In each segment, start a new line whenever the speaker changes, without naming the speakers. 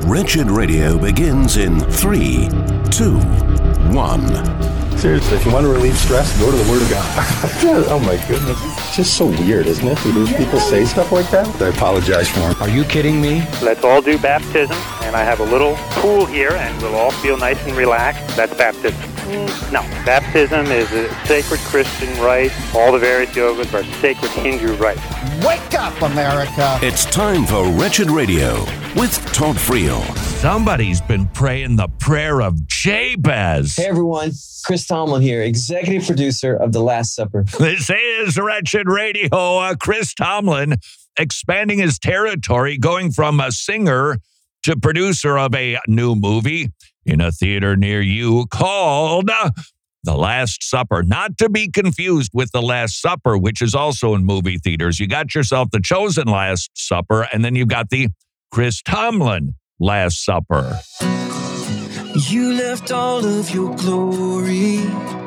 Wretched Radio begins in 3, 2, 1.
Seriously, if you want to relieve stress, go to the Word of God. Oh my goodness. It's just so weird, isn't it? People say stuff like that. I apologize for them.
Are you kidding me?
Let's all do baptism, and I have a little pool here, and we'll all feel nice and relaxed. That's baptism. No, baptism is a sacred Christian rite. All the various yogas are sacred Hindu rites.
Wake up, America!
It's time for Wretched Radio with Todd Friel.
Somebody's been praying the prayer of Jabez.
Hey everyone, Chris Tomlin here, executive producer of The Last Supper.
This is Wretched Radio. Chris Tomlin expanding his territory, going from a singer to producer of a new movie in a theater near you called The Last Supper. Not to be confused with The Last Supper, which is also in movie theaters. You got yourself The Chosen Last Supper, and then you've got the Chris Tomlin Last Supper.
You left all of your glory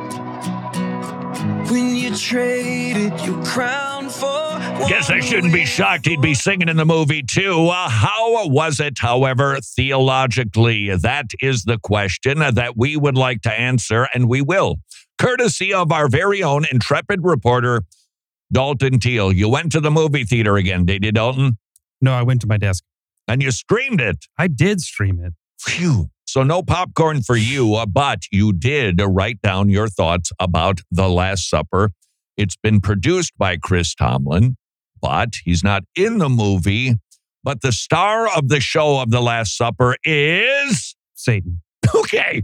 when you traded your crown for...
Guess I shouldn't be shocked he'd be singing in the movie, too. How was it, however, theologically? That is the question that we would like to answer, and we will. Courtesy of our very own intrepid reporter, Dalton Teal. You went to the movie theater again, did you, Dalton?
No, I went to my desk.
And you streamed it.
I did stream it.
Phew. So no popcorn for you, but you did write down your thoughts about The Last Supper. It's been produced by Chris Tomlin, but he's not in the movie. But the star of the show of The Last Supper is...
Satan.
Okay.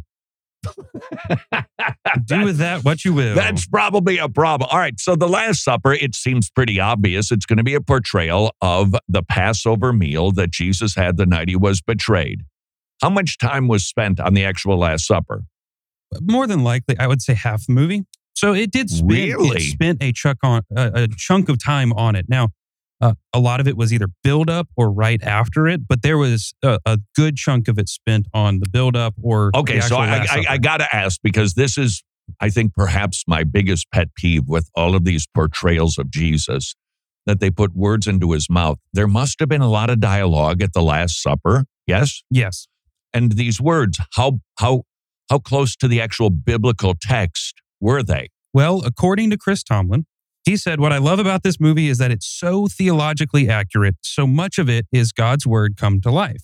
Do with that what you will.
That's probably a problem. All right, so The Last Supper, it seems pretty obvious. It's going to be a portrayal of the Passover meal that Jesus had the night he was betrayed. How much time was spent on the actual Last Supper?
More than likely, I would say half the movie. So it did spend,
Really?
It spent a chunk of time on it. Now, a lot of it was either build up or right after it, but there was a good chunk of it spent on the build up or
Okay,
the
so
actual Last Supper.
I got to ask, because this is, I think, perhaps my biggest pet peeve with all of these portrayals of Jesus, that they put words into his mouth. There must have been a lot of dialogue at the Last Supper, yes?
Yes.
And these words, how close to the actual biblical text were they?
Well, according to Chris Tomlin, he said, what I love about this movie is that it's so theologically accurate. So much of it is God's word come to life.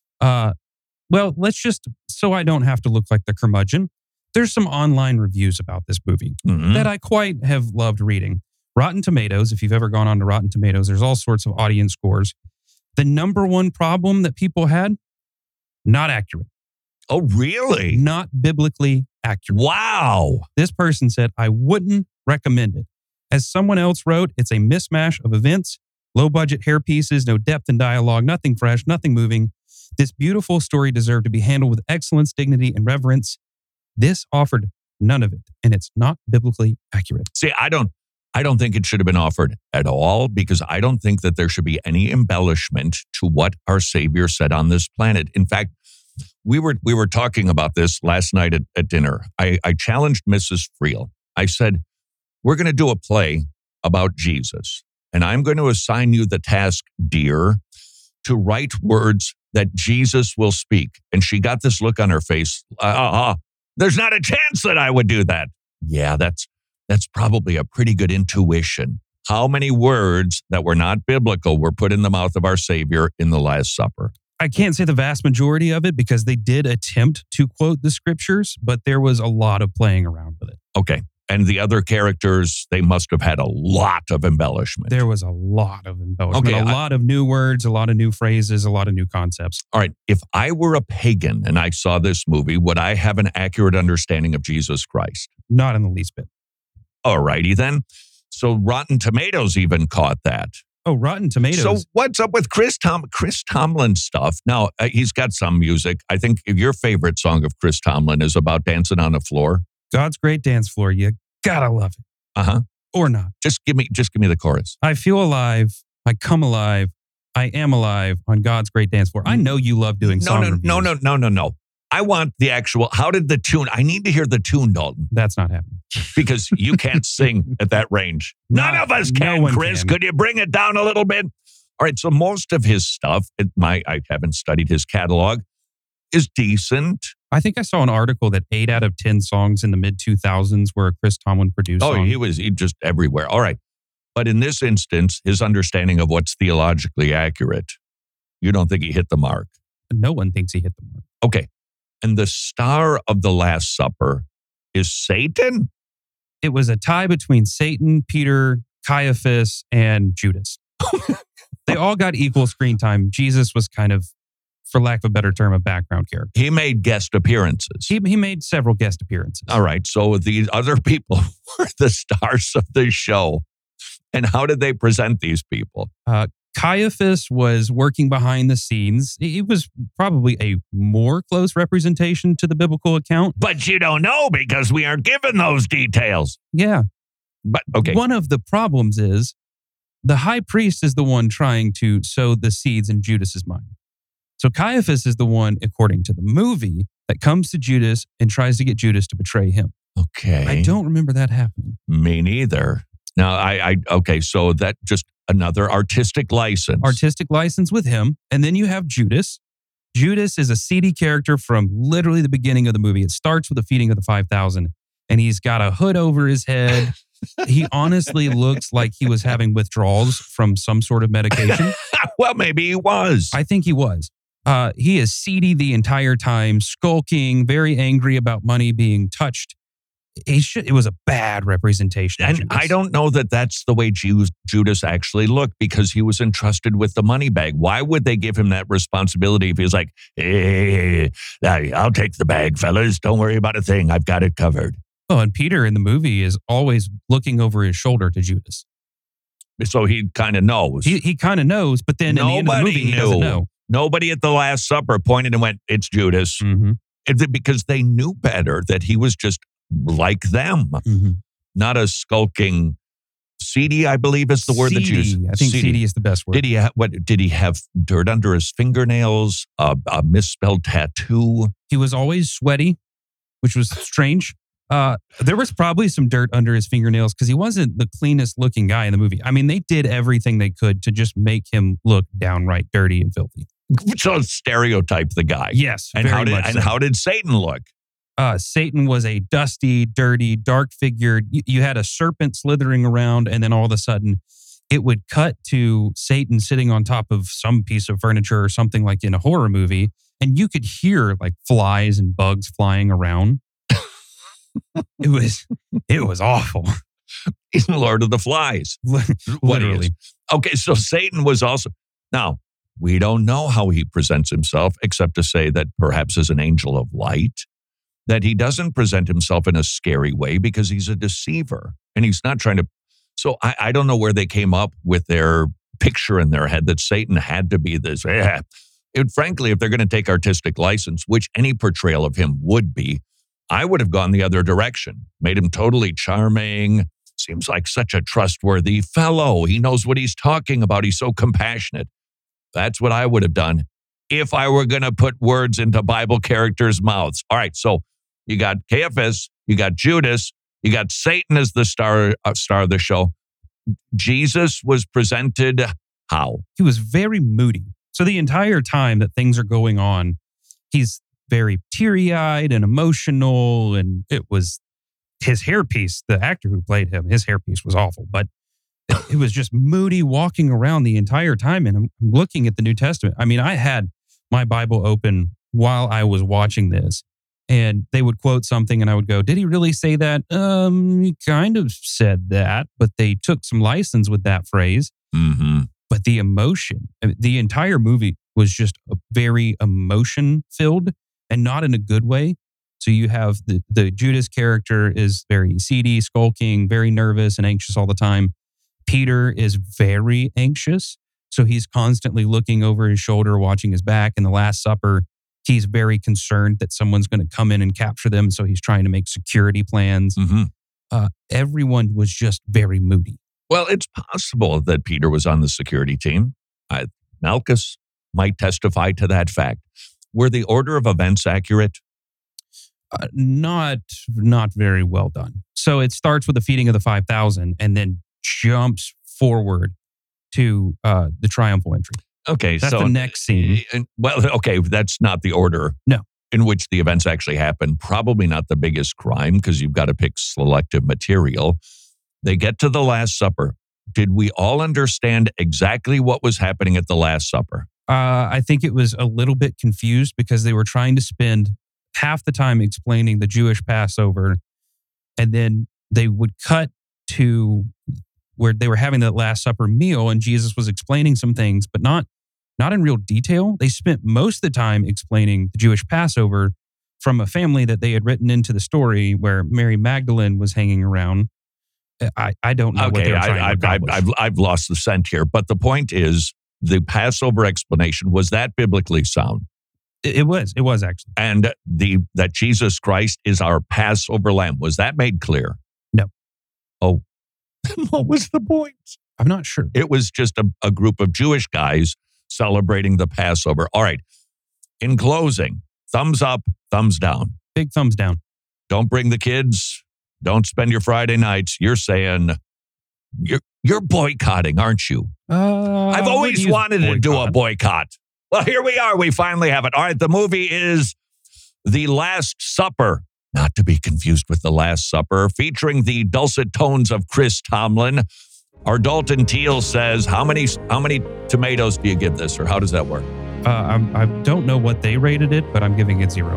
Well, let's just, so I don't have to look like the curmudgeon, there's some online reviews about this movie that I quite have loved reading. Rotten Tomatoes, if you've ever gone on to Rotten Tomatoes, there's all sorts of audience scores. The number one problem that people had, not accurate.
Oh, really?
Not biblically accurate.
Wow.
This person said, I wouldn't recommend it. As someone else wrote, it's a mismatch of events, low-budget hair pieces, no depth in dialogue, nothing fresh, nothing moving. This beautiful story deserved to be handled with excellence, dignity, and reverence. This offered none of it, and it's not biblically accurate.
See, I don't think it should have been offered at all, because I don't think that there should be any embellishment to what our Savior said on this planet. In fact, we were talking about this last night at dinner. I challenged Mrs. Friel. I said, we're going to do a play about Jesus, and I'm going to assign you the task, dear, to write words that Jesus will speak. And she got this look on her face. There's not a chance that I would do that. Yeah, that's probably a pretty good intuition. How many words that were not biblical were put in the mouth of our Savior in the Last Supper?
I can't say the vast majority of it because they did attempt to quote the scriptures, but there was a lot of playing around with it.
Okay. And the other characters, they must have had a lot of embellishment.
There was a lot of embellishment,
Okay,
a lot of new words, a lot of new phrases, a lot of new concepts.
All right. If I were a pagan and I saw this movie, would I have an accurate understanding of Jesus Christ?
Not in the least bit.
All righty then. So Rotten Tomatoes even caught that.
Oh, Rotten Tomatoes.
So what's up with Chris Tomlin stuff? Now, he's got some music. I think your favorite song of Chris Tomlin is about dancing on the floor.
God's Great Dance Floor. You gotta love it.
Uh-huh.
Or not.
Just give me the chorus.
I feel alive. I come alive. I am alive on God's Great Dance Floor. I know you love doing song reviews.
No. I want the actual, how did the tune, I need to hear the tune, Dalton.
That's not happening.
Because you can't sing at that range. None of us can,
no one
Chris.
can.
Could you bring it down a little bit? All right, so most of his stuff, I haven't studied his catalog, is decent.
I think I saw an article that 8 out of 10 songs in the mid-2000s were a Chris Tomlin produced song.
He just everywhere. All right. But in this instance, his understanding of what's theologically accurate, you don't think he hit the mark?
No one thinks he hit the mark.
Okay. And the star of the Last Supper is Satan?
It was a tie between Satan, Peter, Caiaphas, and Judas. They all got equal screen time. Jesus was kind of, for lack of a better term, a background character.
He made guest appearances.
He made several guest appearances.
All right. So the other people were the stars of the show. And how did they present these people?
Caiaphas was working behind the scenes. It was probably a more close representation to the biblical account.
But you don't know because we aren't given those details.
Yeah.
But okay.
One of the problems is the high priest is the one trying to sow the seeds in Judas's mind. So Caiaphas is the one, according to the movie, that comes to Judas and tries to get Judas to betray him.
Okay.
I don't remember that happening.
Me neither. Now, okay, so that just another artistic license.
Artistic license with him. And then you have Judas. Judas is a seedy character from literally the beginning of the movie. It starts with the feeding of the 5,000, and he's got a hood over his head. He honestly looks like he was having withdrawals from some sort of medication.
Well, maybe he was.
I think he was. He is seedy the entire time, skulking, very angry about money being touched. It was a bad representation.
And I don't know that that's the way Judas actually looked, because he was entrusted with the money bag. Why would they give him that responsibility if he was like, hey, I'll take the bag, fellas. Don't worry about a thing. I've got it covered.
Oh, and Peter in the movie is always looking over his shoulder to Judas.
So he kind of knows.
He kind of knows, but then in the end of the movie, he doesn't know.
Nobody at the Last Supper pointed and went, it's Judas.
Mm-hmm.
Because they knew better, that he was just like them, not a skulking seedy, I believe is the word that you use.
I think seedy is the best word.
Did he have dirt under his fingernails, a misspelled tattoo?
He was always sweaty, which was strange. There was probably some dirt under his fingernails because he wasn't the cleanest looking guy in the movie. I mean, they did everything they could to just make him look downright dirty and filthy.
So stereotype the guy.
Yes.
And how did Satan look?
Satan was a dusty, dirty, dark-figured. You had a serpent slithering around, and then all of a sudden, it would cut to Satan sitting on top of some piece of furniture or something like in a horror movie, and you could hear like flies and bugs flying around. It was awful.
He's the Lord of the Flies.
Literally.
Okay, so Satan was also... Now, we don't know how he presents himself, except to say that perhaps as an angel of light, that he doesn't present himself in a scary way because he's a deceiver and he's not trying to. So I don't know where they came up with their picture in their head that Satan had to be this. Frankly, if they're going to take artistic license, which any portrayal of him would be, I would have gone the other direction, made him totally charming. Seems like such a trustworthy fellow. He knows what he's talking about. He's so compassionate. That's what I would have done if I were going to put words into Bible characters' mouths. All right, so you got Caiaphas, you got Judas, you got Satan as the star of the show. Jesus was presented how?
He was very moody. So the entire time that things are going on, he's very teary-eyed and emotional, and it was his hairpiece, the actor who played him, his hairpiece was awful, but it was just moody walking around the entire time. And I'm looking at the New Testament. I mean, I had my Bible open while I was watching this, and they would quote something and I would go, did he really say that? He kind of said that, but they took some license with that phrase.
Mm-hmm.
But the emotion, the entire movie was just a very emotion-filled and not in a good way. So you have the Judas character is very seedy, skulking, very nervous and anxious all the time. Peter is very anxious. So he's constantly looking over his shoulder, watching his back. In the Last Supper, he's very concerned that someone's going to come in and capture them. So he's trying to make security plans.
Mm-hmm.
Everyone was just very moody.
Well, it's possible that Peter was on the security team. Malchus might testify to that fact. Were the order of events accurate?
Not very well done. So it starts with the feeding of the 5,000 and then jumps forward to the triumphal entry.
Okay,
That's
so
the next scene.
Well, okay, that's not the order.
No.
In which the events actually happen. Probably not the biggest crime because you've got to pick selective material. They get to the Last Supper. Did we all understand exactly what was happening at the Last Supper?
I think it was a little bit confused because they were trying to spend half the time explaining the Jewish Passover, and then they would cut to where they were having the Last Supper meal, and Jesus was explaining some things, but not in real detail. They spent most of the time explaining the Jewish Passover from a family that they had written into the story where Mary Magdalene was hanging around. I don't know what they were trying to accomplish.
I've lost the scent here, but the point is the Passover explanation, was that biblically sound?
It was actually.
And that Jesus Christ is our Passover lamb, was that made clear?
No.
Oh, what was the point?
I'm not sure.
It was just a group of Jewish guys celebrating the Passover. All right. In closing, thumbs up, thumbs down.
Big thumbs down.
Don't bring the kids. Don't spend your Friday nights. You're saying you're boycotting, aren't you? I've always wanted to do a boycott. Well, here we are. We finally have it. All right. The movie is The Last Supper, not to be confused with The Last Supper, featuring the dulcet tones of Chris Tomlin. Our Dalton Teal says, how many tomatoes do you give this, or how does that work?
I don't know what they rated it, but I'm giving it 0.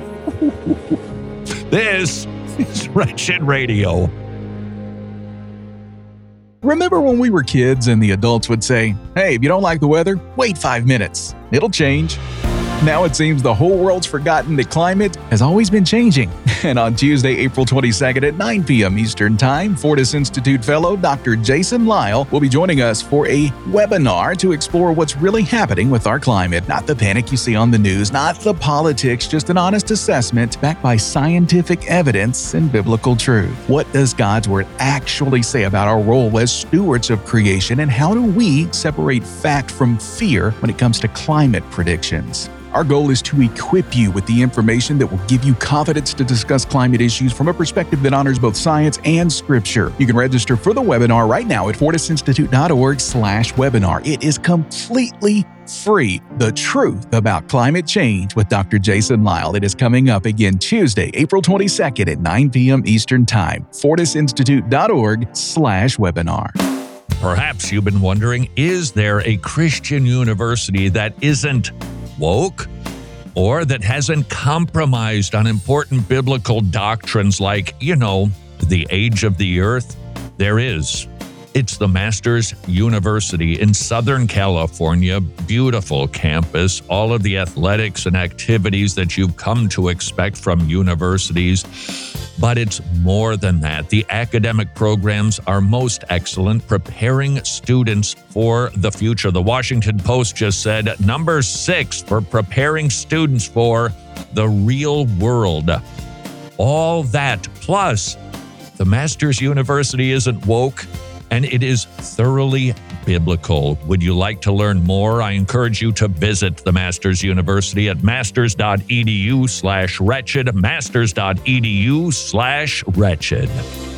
This is Wretched Radio.
Remember when we were kids and the adults would say, hey, if you don't like the weather, wait 5 minutes. It'll change. Now it seems the whole world's forgotten that climate has always been changing. And on Tuesday, April 22nd at 9 p.m. Eastern Time, Fortis Institute fellow Dr. Jason Lyle will be joining us for a webinar to explore what's really happening with our climate. Not the panic you see on the news, not the politics, just an honest assessment backed by scientific evidence and biblical truth. What does God's Word actually say about our role as stewards of creation, and how do we separate fact from fear when it comes to climate predictions? Our goal is to equip you with the information that will give you confidence to discuss climate issues from a perspective that honors both science and scripture. You can register for the webinar right now at fortisinstitute.org/webinar. It is completely free. The Truth About Climate Change with Dr. Jason Lyle. It is coming up again Tuesday, April 22nd at 9 p.m. Eastern Time. fortisinstitute.org/webinar.
Perhaps you've been wondering, is there a Christian university that isn't woke or that hasn't compromised on important biblical doctrines like, the age of the earth? There is. It's the Masters University in Southern California. Beautiful campus, all of the athletics and activities that you've come to expect from universities. But it's more than that. The academic programs are most excellent, preparing students for the future. The Washington Post just said number 6 for preparing students for the real world. All that, plus the Masters University isn't woke, and it is thoroughly biblical. Would you like to learn more? I encourage you to visit the Masters University at masters.edu/wretched, masters.edu/wretched.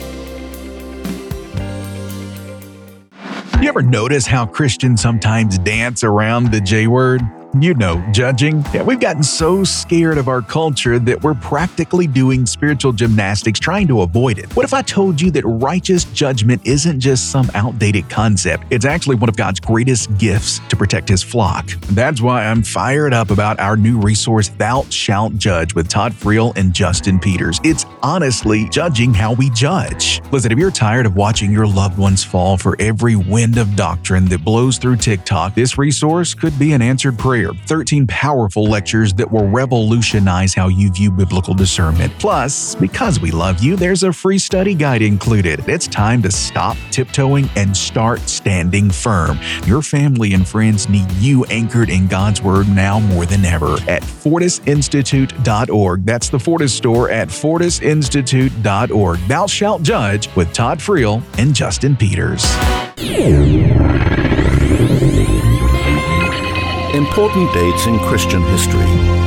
You ever notice how Christians sometimes dance around the J word? Judging. Yeah, we've gotten so scared of our culture that we're practically doing spiritual gymnastics trying to avoid it. What if I told you that righteous judgment isn't just some outdated concept? It's actually one of God's greatest gifts to protect His flock. That's why I'm fired up about our new resource, Thou Shalt Judge, with Todd Friel and Justin Peters. It's honestly judging how we judge. Listen, if you're tired of watching your loved ones fall for every wind of doctrine that blows through TikTok, this resource could be an answered prayer. 13 powerful lectures that will revolutionize how you view biblical discernment. Plus, because we love you, there's a free study guide included. It's time to stop tiptoeing and start standing firm. Your family and friends need you anchored in God's Word now more than ever at fortisinstitute.org. That's the Fortis store at fortisinstitute.org. Thou Shalt Judge with Todd Friel and Justin Peters.
Important dates in Christian history.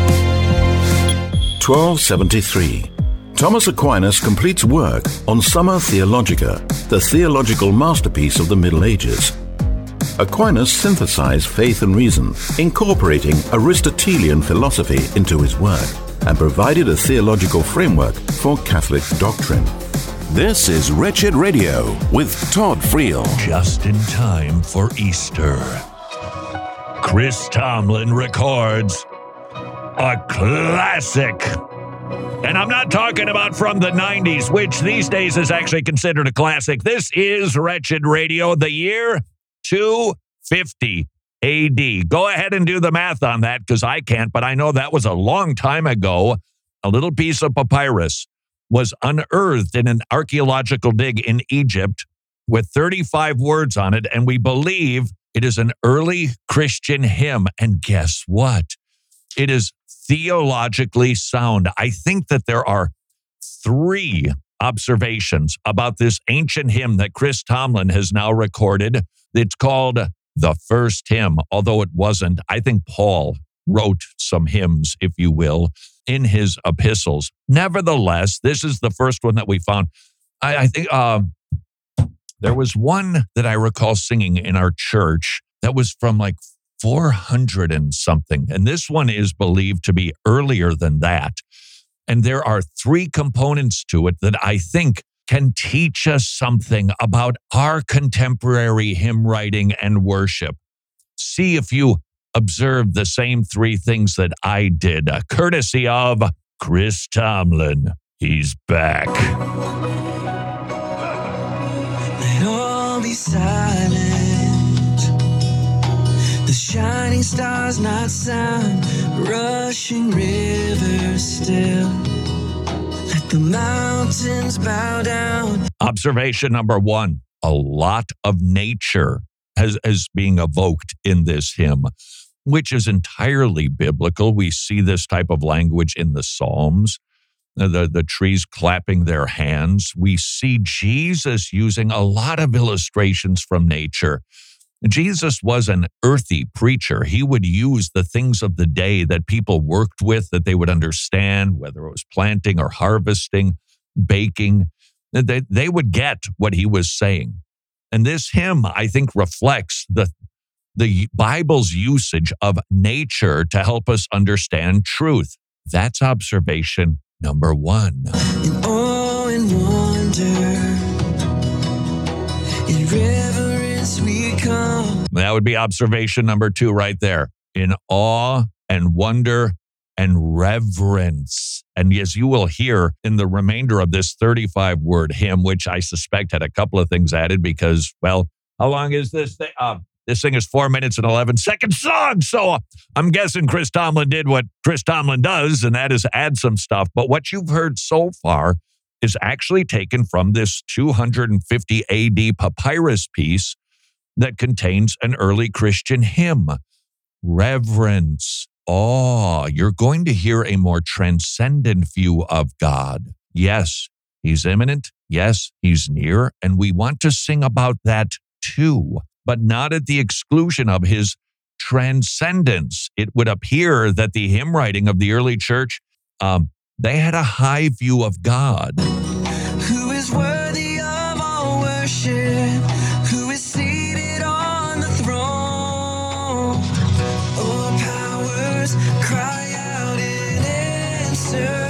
1273. Thomas Aquinas completes work on Summa Theologica, the theological masterpiece of the Middle Ages. Aquinas synthesized faith and reason, incorporating Aristotelian philosophy into his work, and provided a theological framework for Catholic doctrine. This is Wretched Radio with Todd Friel.
Just in time for Easter, Chris Tomlin records a classic. And I'm not talking about from the 90s, which these days is actually considered a classic. This is Wretched Radio, the year 250 AD. Go ahead and do the math on that, because I can't, but I know that was a long time ago. A little piece of papyrus was unearthed in an archaeological dig in Egypt with 35 words on it, and we believe it is an early Christian hymn. And guess what? It is theologically sound. I think that there are 3 observations about this ancient hymn that Chris Tomlin has now recorded. It's called the First Hymn, although it wasn't. I think Paul wrote some hymns, if you will, in his epistles. Nevertheless, this is the first one that we found. I think there was one that I recall singing in our church that was from like 400 and something. And this one is believed to be earlier than that. And there are 3 components to it that I think can teach us something about our contemporary hymn writing and worship. See if you observe the same 3 things that I did, courtesy of Chris Tomlin. He's back.
Let all be silent. The shining stars not sound, rushing rivers still. Let the mountains bow down.
Observation number 1, a lot of nature is being evoked in this hymn, which is entirely biblical. We see this type of language in the Psalms, the trees clapping their hands. We see Jesus using a lot of illustrations from nature. Jesus was an earthy preacher. He would use the things of the day that people worked with, that they would understand, whether it was planting or harvesting, baking. They would get what he was saying. And this hymn, I think, reflects the Bible's usage of nature to help us understand truth. That's observation number 1.
In awe and wonder, in reverence we come.
That would be observation number 2 right there. In awe and wonder and reverence. And as you will hear in the remainder of this 35-word hymn, which I suspect had a couple of things added because, well, how long is this thing? This thing is 4 minutes and 11 seconds song. So I'm guessing Chris Tomlin did what Chris Tomlin does, and that is add some stuff. But what you've heard so far is actually taken from this 250 AD papyrus piece that contains an early Christian hymn. Reverence, awe. You're going to hear a more transcendent view of God. Yes, he's immanent. Yes, he's near. And we want to sing about that too, but not at the exclusion of his transcendence. It would appear that the hymn writing of the early church, they had a high view of God.
Who is worthy of all worship? Who is seated on the throne? All powers cry out in answer.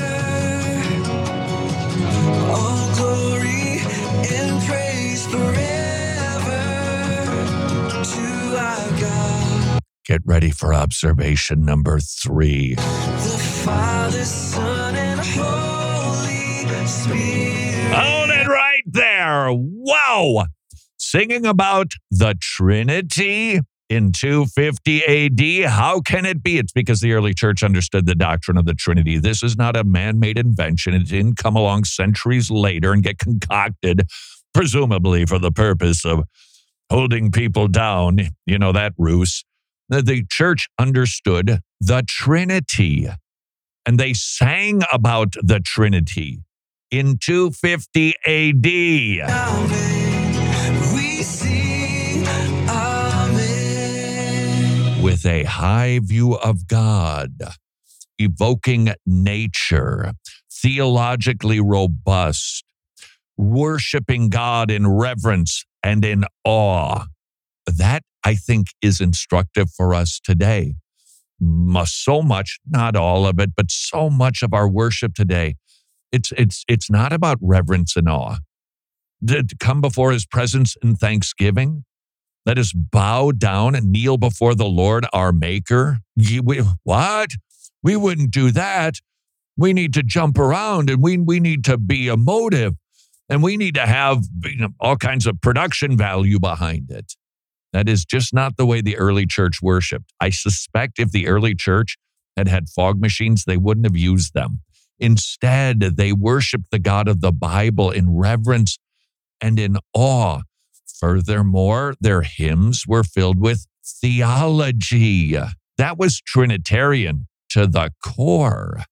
All glory and praise forever to our God.
Get ready for observation number 3.
The Father, Son, and Holy Spirit.
Hold it right there. Wow. Singing about the Trinity in 250 AD. How can it be? It's because the early church understood the doctrine of the Trinity. This is not a man-made invention. It didn't come along centuries later and get concocted, presumably for the purpose of holding people down. You know, that ruse. The church understood the Trinity, and they sang about the Trinity in 250 AD.
Amen. We sing Amen.
With a high view of God, evoking nature, theologically robust, worshiping God in reverence and in awe. That I think is instructive for us today. So much, not all of it, but so much of our worship today, it's not about reverence and awe. To come before his presence in thanksgiving, let us bow down and kneel before the Lord, our maker. What? We wouldn't do that. We need to jump around, and we need to be emotive, and we need to have all kinds of production value behind it. That is just not the way the early church worshiped. I suspect if the early church had fog machines, they wouldn't have used them. Instead, they worshiped the God of the Bible in reverence and in awe. Furthermore, their hymns were filled with theology. That was Trinitarian to the core.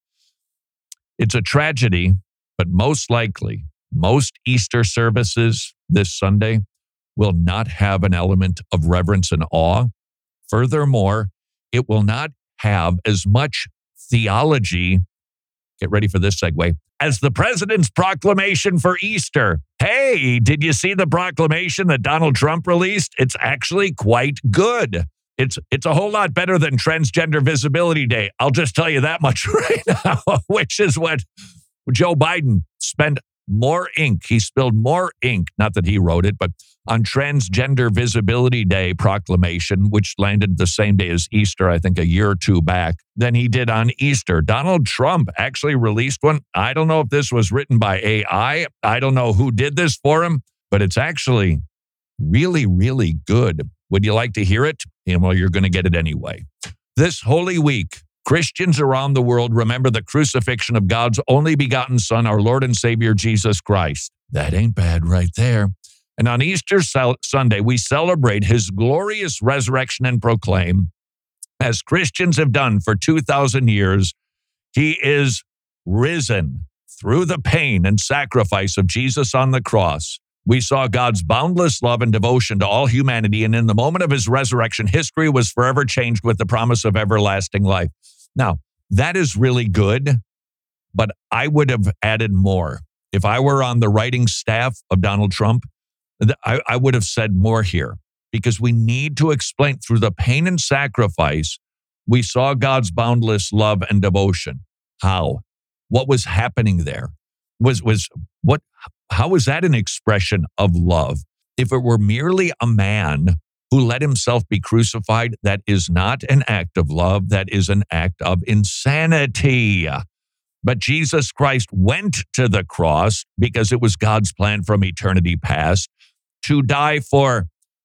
It's a tragedy, but most likely, most Easter services this Sunday will not have an element of reverence and awe. Furthermore, it will not have as much theology, get ready for this segue, as the president's proclamation for Easter. Hey, did you see the proclamation that Donald Trump released? It's actually quite good. It's a whole lot better than Transgender Visibility Day. I'll just tell you that much right now, which is what Joe Biden spent more ink. He spilled more ink, not that he wrote it, but on Transgender Visibility Day proclamation, which landed the same day as Easter, I think a year or two back, than he did on Easter. Donald Trump actually released one. I don't know if this was written by AI. I don't know who did this for him, but it's actually really, really good. Would you like to hear it? Well, you're going to get it anyway. This Holy Week, Christians around the world remember the crucifixion of God's only begotten Son, our Lord and Savior, Jesus Christ. That ain't bad right there. And on Easter Sunday, we celebrate his glorious resurrection and proclaim, as Christians have done for 2,000 years, he is risen through the pain and sacrifice of Jesus on the cross. We saw God's boundless love and devotion to all humanity, and in the moment of his resurrection, history was forever changed with the promise of everlasting life. Now, that is really good, but I would have added more. If I were on the writing staff of Donald Trump, I would have said more here, because we need to explain through the pain and sacrifice, we saw God's boundless love and devotion. How? What was happening there? How was that an expression of love? If it were merely a man who let himself be crucified, that is not an act of love. That is an act of insanity. But Jesus Christ went to the cross because it was God's plan from eternity past to die for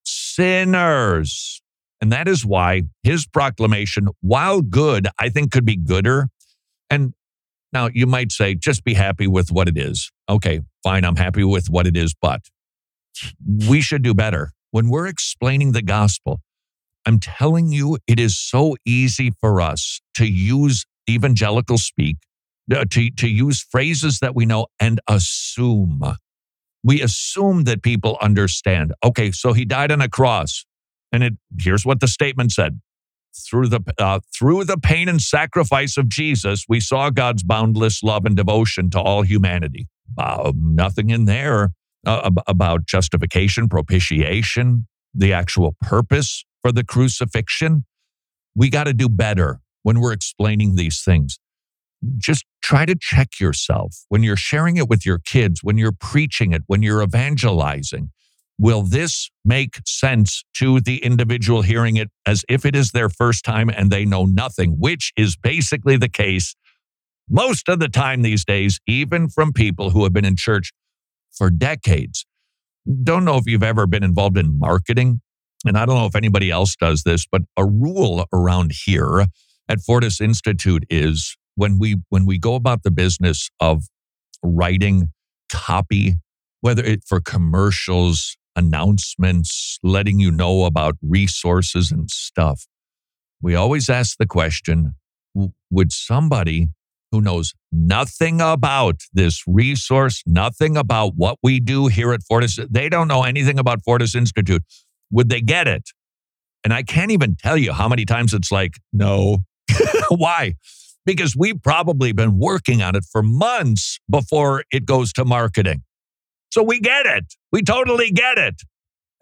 sinners. And that is why his proclamation, while good, I think could be gooder. And now you might say, just be happy with what it is. Okay, fine, I'm happy with what it is, but we should do better. When we're explaining the gospel, I'm telling you, it is so easy for us to use evangelical speak, to use phrases that we know and assume. We assume that people understand. Okay, so he died on a cross. And here's what the statement said. Through the pain and sacrifice of Jesus, we saw God's boundless love and devotion to all humanity. Nothing in there about justification, propitiation, the actual purpose for the crucifixion. We got to do better when we're explaining these things. Just try to check yourself when you're sharing it with your kids, when you're preaching it, when you're evangelizing. Will this make sense to the individual hearing it as if it is their first time and they know nothing, which is basically the case most of the time these days, even from people who have been in church for decades. Don't know if you've ever been involved in marketing, and I don't know if anybody else does this, but a rule around here at Fortis Institute is when we go about the business of writing copy, whether it's for commercials, announcements, letting you know about resources and stuff, we always ask the question, would somebody who knows nothing about this resource, nothing about what we do here at Fortis, they don't know anything about Fortis Institute, would they get it? And I can't even tell you how many times it's like, no. Why? Because we've probably been working on it for months before it goes to marketing. So we get it. We totally get it.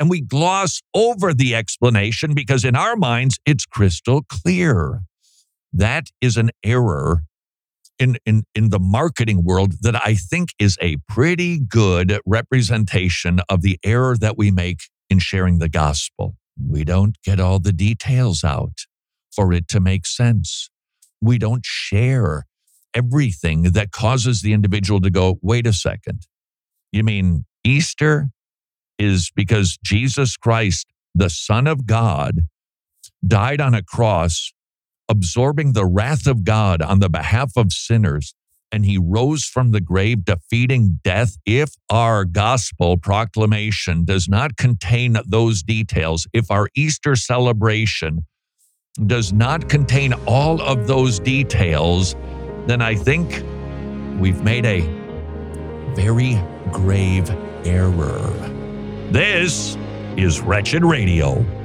and we gloss over the explanation because in our minds, it's crystal clear. That is an error in the marketing world that I think is a pretty good representation of the error that we make in sharing the gospel. We don't get all the details out for it to make sense. We don't share everything that causes the individual to go, wait a second. You mean Easter is because Jesus Christ, the Son of God, died on a cross, absorbing the wrath of God on the behalf of sinners, and he rose from the grave, defeating death. If our gospel proclamation does not contain those details, if our Easter celebration does not contain all of those details, then I think we've made a very grave error. This is Wretched Radio.